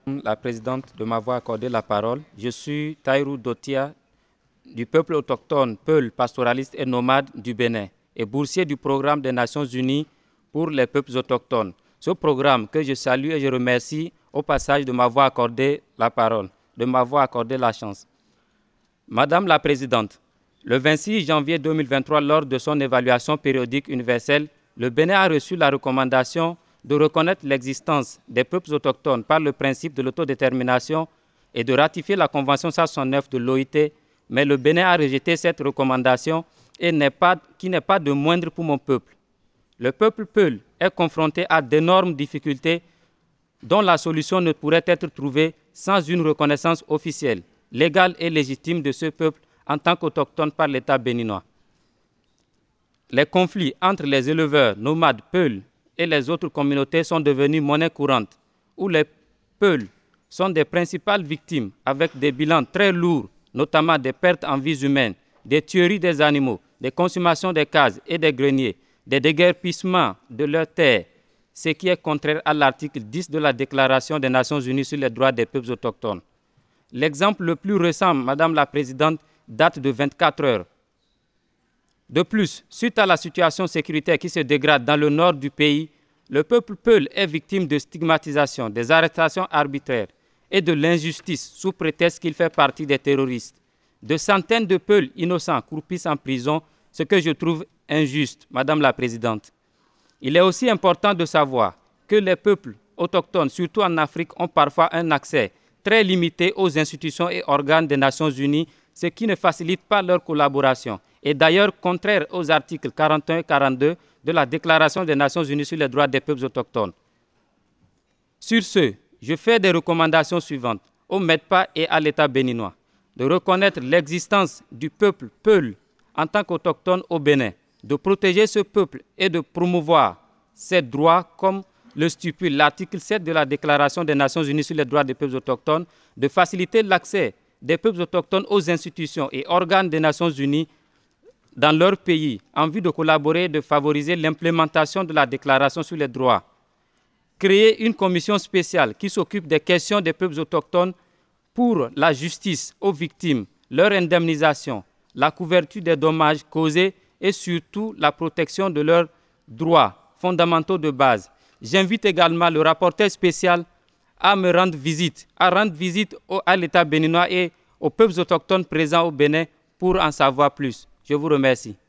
La présidente de m'avoir accordé la parole. Je suis Taïrou Dotia du peuple autochtone, Peul, pastoraliste et nomade du Bénin et boursier du programme des Nations Unies pour les peuples autochtones. Ce programme que je salue et je remercie au passage de m'avoir accordé la parole, de m'avoir accordé la chance. Madame la Présidente, le 26 janvier 2023, lors de son évaluation périodique universelle, le Bénin a reçu la recommandation de reconnaître l'existence des peuples autochtones par le principe de l'autodétermination et de ratifier la Convention 169 de l'OIT, mais le Bénin a rejeté cette recommandation qui n'est pas de moindre pour mon peuple. Le peuple Peul est confronté à d'énormes difficultés dont la solution ne pourrait être trouvée sans une reconnaissance officielle, légale et légitime de ce peuple en tant qu'autochtone par l'État béninois. Les conflits entre les éleveurs nomades Peuls et les autres communautés sont devenus monnaie courante, où les Peuls sont des principales victimes avec des bilans très lourds, notamment des pertes en vies humaines, des tueries des animaux, des consumations des cases et des greniers, des déguerpissements de leurs terres, ce qui est contraire à l'article 10 de la Déclaration des Nations Unies sur les droits des peuples autochtones. L'exemple le plus récent, Madame la Présidente, date de 24 heures. De plus, suite à la situation sécuritaire qui se dégrade dans le nord du pays, le peuple Peul est victime de stigmatisation, des arrestations arbitraires et de l'injustice sous prétexte qu'il fait partie des terroristes. De centaines de Peuls innocents croupissent en prison, ce que je trouve injuste, Madame la Présidente. Il est aussi important de savoir que les peuples autochtones, surtout en Afrique, ont parfois un accès très limité aux institutions et organes des Nations Unies, ce qui ne facilite pas leur collaboration et d'ailleurs contraire aux articles 41 et 42 de la Déclaration des Nations Unies sur les droits des peuples autochtones. Sur ce, je fais des recommandations suivantes au MEDPA et à l'État béninois de reconnaître l'existence du peuple Peul en tant qu'autochtone au Bénin, de protéger ce peuple et de promouvoir ses droits comme le stipule l'article 7 de la Déclaration des Nations Unies sur les droits des peuples autochtones, de faciliter l'accès des peuples autochtones aux institutions et organes des Nations Unies dans leur pays en vue de collaborer et de favoriser l'implémentation de la Déclaration sur les droits. Créer une commission spéciale qui s'occupe des questions des peuples autochtones pour la justice aux victimes, leur indemnisation, la couverture des dommages causés et surtout la protection de leurs droits fondamentaux de base. J'invite également le rapporteur spécial à rendre visite à l'État béninois et aux peuples autochtones présents au Bénin pour en savoir plus. Je vous remercie.